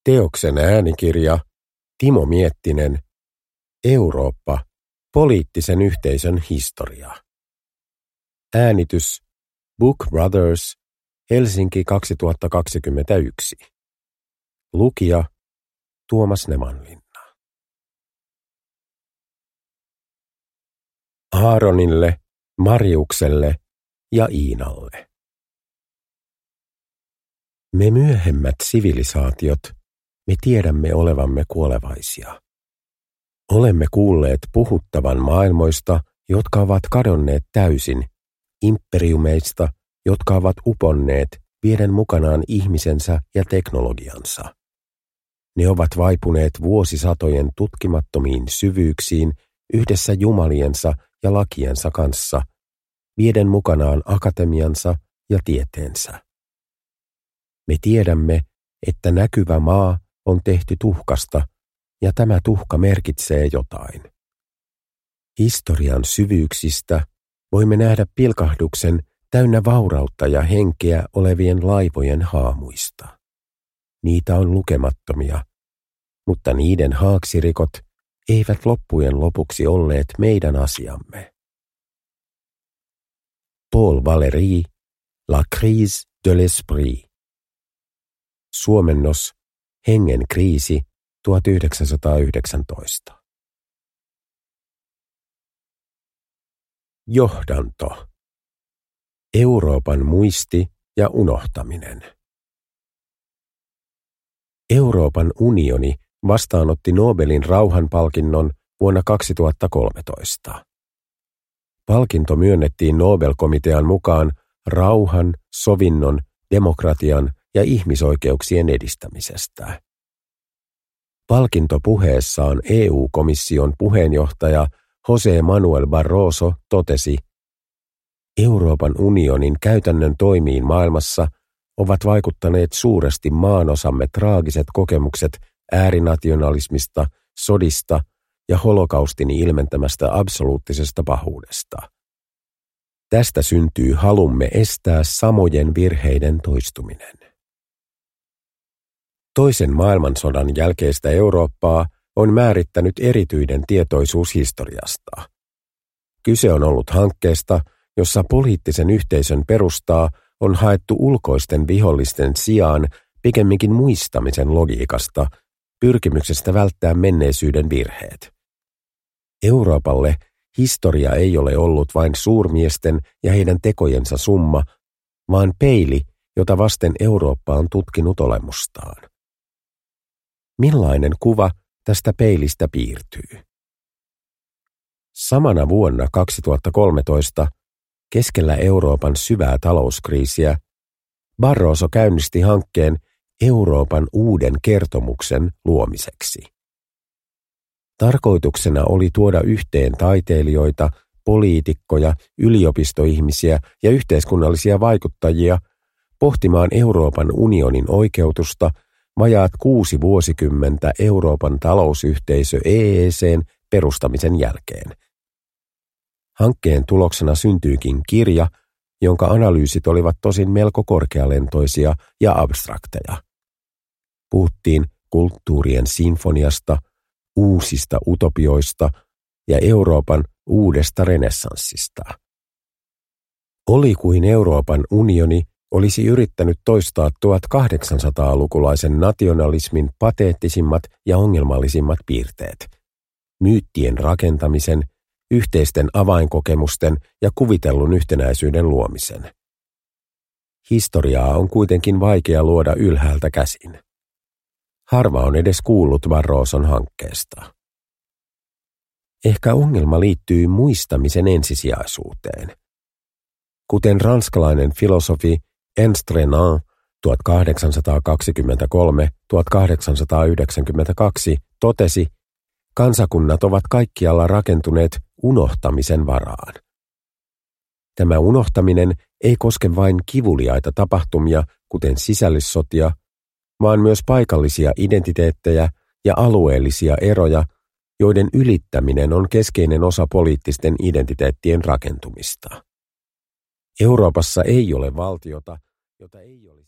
Teoksen äänikirja Timo Miettinen, Eurooppa, poliittisen yhteisön historia. Äänitys Book Brothers, Helsinki 2021. Lukija Tuomas Nemanlinna. Aaronille, Mariukselle ja Iinalle. Me myöhemmät sivilisaatiot, me tiedämme olevamme kuolevaisia. Olemme kuulleet puhuttavan maailmoista, jotka ovat kadonneet täysin, imperiumeista, jotka ovat uponneet, vieden mukanaan ihmisensä ja teknologiansa. Ne ovat vaipuneet vuosisatojen tutkimattomiin syvyyksiin yhdessä jumaliensa ja lakiensa kanssa, vieden mukanaan akatemiansa ja tieteensä. Me tiedämme, että näkyvä maa on tehty tuhkasta, ja tämä tuhka merkitsee jotain. Historian syvyyksistä voimme nähdä pilkahduksen täynnä vaurautta ja henkeä olevien laivojen haamuista. Niitä on lukemattomia, mutta niiden haaksirikot eivät loppujen lopuksi olleet meidän asiamme. Paul Valéry, La crise de l'esprit. Suomennos Hengen kriisi 1919. Johdanto. Euroopan muisti ja unohtaminen. Euroopan unioni vastaanotti Nobelin rauhanpalkinnon vuonna 2013. Palkinto myönnettiin Nobel-komitean mukaan rauhan, sovinnon, demokratian ja ihmisoikeuksien edistämisestä. Palkintopuheessaan EU-komission puheenjohtaja José Manuel Barroso totesi, Euroopan unionin käytännön toimiin maailmassa ovat vaikuttaneet suuresti maanosamme traagiset kokemukset äärinationalismista, sodista ja holokaustin ilmentämästä absoluuttisesta pahuudesta. Tästä syntyy halumme estää samojen virheiden toistuminen. Toisen maailmansodan jälkeistä Eurooppaa on määrittänyt erityinen tietoisuus historiasta. Kyse on ollut hankkeesta, jossa poliittisen yhteisön perustaa on haettu ulkoisten vihollisten sijaan pikemminkin muistamisen logiikasta, pyrkimyksestä välttää menneisyyden virheet. Euroopalle historia ei ole ollut vain suurmiesten ja heidän tekojensa summa, vaan peili, jota vasten Eurooppa on tutkinut olemustaan. Millainen kuva tästä peilistä piirtyy? Samana vuonna 2013, keskellä Euroopan syvää talouskriisiä, Barroso käynnisti hankkeen Euroopan uuden kertomuksen luomiseksi. Tarkoituksena oli tuoda yhteen taiteilijoita, poliitikkoja, yliopistoihmisiä ja yhteiskunnallisia vaikuttajia pohtimaan Euroopan unionin oikeutusta vajaat 6 vuosikymmentä Euroopan talousyhteisö EEC:n perustamisen jälkeen. Hankkeen tuloksena syntyykin kirja, jonka analyysit olivat tosin melko korkealentoisia ja abstrakteja. Puhuttiin kulttuurien sinfoniasta, uusista utopioista ja Euroopan uudesta renessanssista. Oli kuin Euroopan unioni olisi yrittänyt toistaa 1800-lukulaisen nationalismin pateettisimmat ja ongelmallisimmat piirteet, myyttien rakentamisen, yhteisten avainkokemusten ja kuvitellun yhtenäisyyden luomisen. Historiaa on kuitenkin vaikea luoda ylhäältä käsin. Harva on edes kuullut Barroson hankkeesta. Ehkä ongelma liittyy muistamisen ensisijaisuuteen. Kuten ranskalainen filosofi Ernst Renan 1823–1892 totesi, kansakunnat ovat kaikkialla rakentuneet unohtamisen varaan. Tämä unohtaminen ei koske vain kivuliaita tapahtumia, kuten sisällissotia, vaan myös paikallisia identiteettejä ja alueellisia eroja, joiden ylittäminen on keskeinen osa poliittisten identiteettien rakentumista. Euroopassa ei ole valtiota, jota ei olisi